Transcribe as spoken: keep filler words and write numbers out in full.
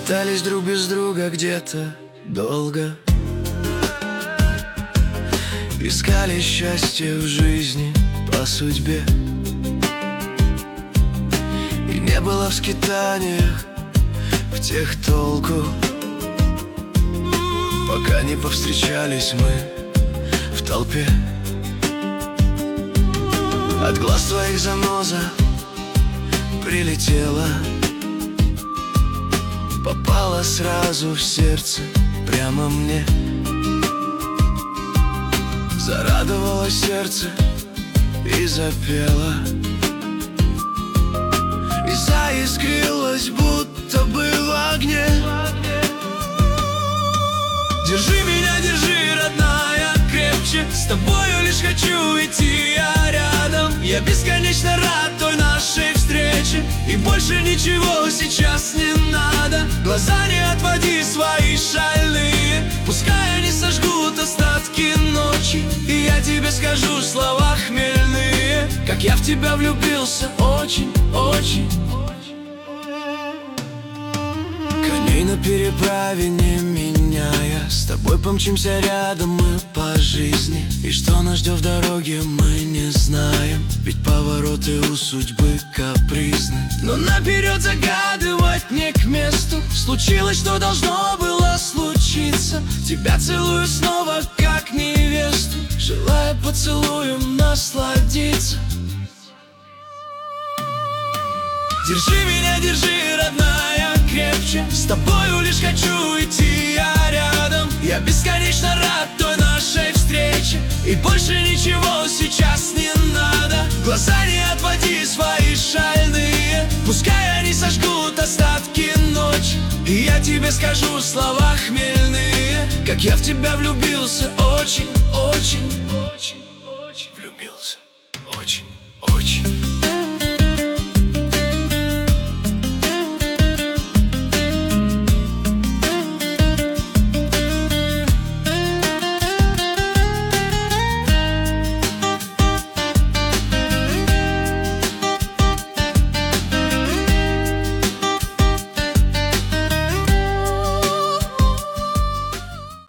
Метались друг без друга где-то долго, искали счастье в жизни по судьбе. И не было в скитаниях в тех толку, пока не повстречались мы в толпе. От глаз твоих заноза прилетела, попала сразу в сердце прямо мне. Зарадовало сердце и запело, и заискрилось, будто бы в огне. Держи меня, держи, родная, крепче. С тобою лишь хочу идти я рядом. Я бесконечно рад той нашей встрече, и больше ничего сейчас не надо. Глаза не отводи свои шальные, пускай они сожгут остатки ночи. И я тебе скажу слова хмельные, как я в тебя влюбился очень, очень. Коней на переправе не меняя, с тобой помчимся рядом мы по жизни. И что нас ждет в дороге, мы не знаем, ведь повороты у судьбы капризны. Но наперед загадывать не к месту, случилось, что должно было случиться. Тебя целую снова, как невесту, желая поцелуем насладиться. Держи меня, держи, родная, крепче. С тобою лишь хочу идти я рядом. Я бесконечно рад той нашей встрече, и больше ничего сейчас не надо. Глаза не отводи свои шальные, пускай они сожгут остатки ночи. И я тебе скажу слова хмельные, как я в тебя влюбился очень.